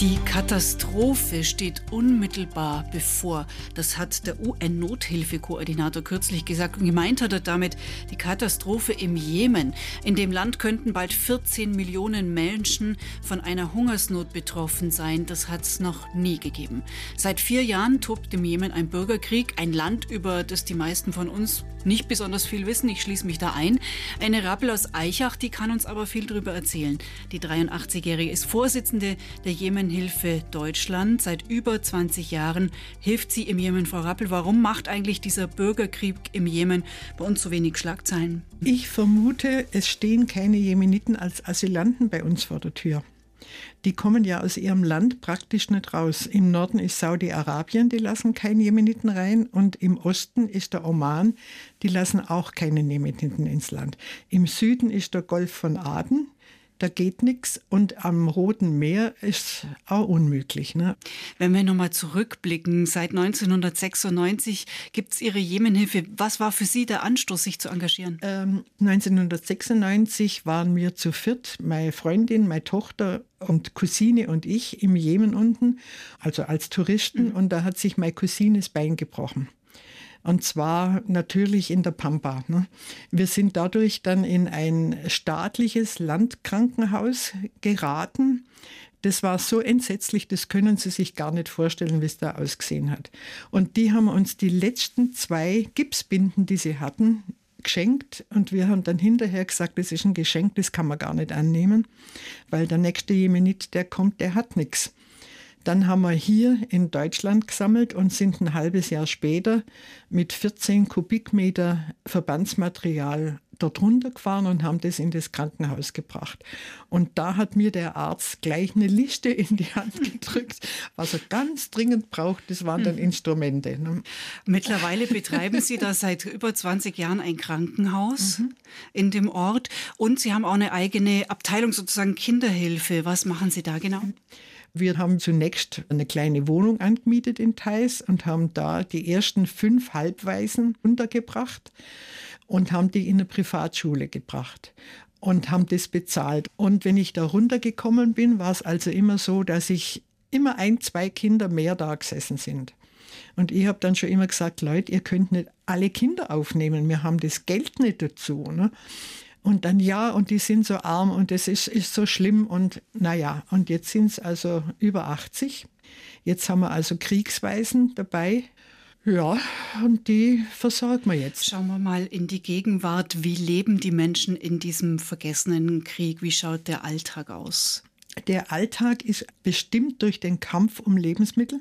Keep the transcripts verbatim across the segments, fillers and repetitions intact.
Die Katastrophe steht unmittelbar bevor. Das hat der U N-Nothilfekoordinator kürzlich gesagt. Und gemeint hat er damit die Katastrophe im Jemen. In dem Land könnten bald vierzehn Millionen Menschen von einer Hungersnot betroffen sein. Das hat es noch nie gegeben. Seit vier Jahren tobt im Jemen ein Bürgerkrieg. Ein Land, über das die meisten von uns nicht besonders viel wissen. Ich schließe mich da ein. Eine Rappel aus Aichach, die kann uns aber viel darüber erzählen. Die dreiundachtzigjährige ist Vorsitzende der Jemenhilfe Deutschland. Seit über zwanzig Jahren hilft sie im Jemen. Frau Rappel, warum macht eigentlich dieser Bürgerkrieg im Jemen bei uns so wenig Schlagzeilen? Ich vermute, es stehen keine Jemeniten als Asylanten bei uns vor der Tür. Die kommen ja aus ihrem Land praktisch nicht raus. Im Norden ist Saudi-Arabien, die lassen keine Jemeniten rein. Und im Osten ist der Oman, die lassen auch keine Jemeniten ins Land. Im Süden ist der Golf von Aden. Da geht nichts und am Roten Meer ist auch unmöglich. Ne? Wenn wir nochmal zurückblicken, seit neunzehnhundertsechsundneunzig gibt es Ihre Jemenhilfe. Was war für Sie der Anstoß, sich zu engagieren? Ähm, neunzehnhundertsechsundneunzig waren wir zu viert, meine Freundin, meine Tochter und Cousine und ich im Jemen unten, also als Touristen. Mhm. Und da hat sich meine Cousine das Bein gebrochen. Und zwar natürlich in der Pampa. Ne? Wir sind dadurch dann in ein staatliches Landkrankenhaus geraten. Das war so entsetzlich, das können Sie sich gar nicht vorstellen, wie es da ausgesehen hat. Und die haben uns die letzten zwei Gipsbinden, die sie hatten, geschenkt. Und wir haben dann hinterher gesagt, das ist ein Geschenk, das kann man gar nicht annehmen, weil der nächste Jemenit, der kommt, der hat nichts. Dann haben wir hier in Deutschland gesammelt und sind ein halbes Jahr später mit vierzehn Kubikmeter Verbandsmaterial dort runtergefahren und haben das in das Krankenhaus gebracht. Und da hat mir der Arzt gleich eine Liste in die Hand gedrückt, was er ganz dringend braucht, das waren dann Instrumente. Ne? Mittlerweile betreiben Sie da seit über zwanzig Jahren ein Krankenhaus mhm. in dem Ort und Sie haben auch eine eigene Abteilung, sozusagen Kinderhilfe. Was machen Sie da genau? Wir haben zunächst eine kleine Wohnung angemietet in Theis und haben da die ersten fünf Halbwaisen untergebracht und haben die in eine Privatschule gebracht und haben das bezahlt. Und wenn ich da runtergekommen bin, war es also immer so, dass ich immer ein, zwei Kinder mehr da gesessen sind. Und ich habe dann schon immer gesagt, Leute, ihr könnt nicht alle Kinder aufnehmen, wir haben das Geld nicht dazu. Ne? Und dann ja, und die sind so arm und das ist, ist so schlimm. Und naja, und jetzt sind es also über achtzig. Jetzt haben wir also Kriegswaisen dabei. Ja, und die versorgen wir jetzt. Schauen wir mal in die Gegenwart. Wie leben die Menschen in diesem vergessenen Krieg? Wie schaut der Alltag aus? Der Alltag ist bestimmt durch den Kampf um Lebensmittel.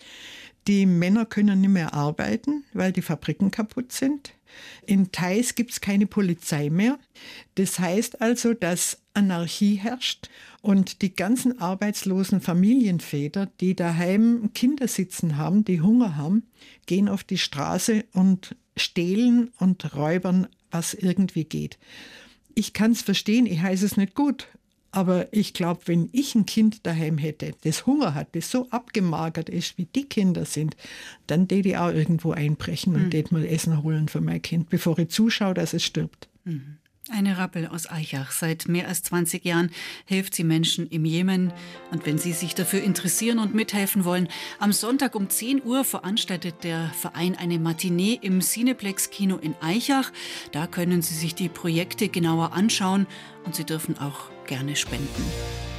Die Männer können nicht mehr arbeiten, weil die Fabriken kaputt sind. In Theis gibt es keine Polizei mehr. Das heißt also, dass Anarchie herrscht und die ganzen arbeitslosen Familienväter, die daheim Kinder sitzen haben, die Hunger haben, gehen auf die Straße und stehlen und räubern, was irgendwie geht. Ich kann es verstehen, ich heiße es nicht gut. Aber ich glaube, wenn ich ein Kind daheim hätte, das Hunger hat, das so abgemagert ist, wie die Kinder sind, dann täte ich auch irgendwo einbrechen und täte mal Essen holen für mein Kind, bevor ich zuschaue, dass es stirbt. Mhm. Eine Rappel aus Aichach. Seit mehr als zwanzig Jahren hilft sie Menschen im Jemen. Und wenn Sie sich dafür interessieren und mithelfen wollen, am Sonntag um zehn Uhr veranstaltet der Verein eine Matinee im Cineplex-Kino in Aichach. Da können Sie sich die Projekte genauer anschauen und Sie dürfen auch gerne spenden.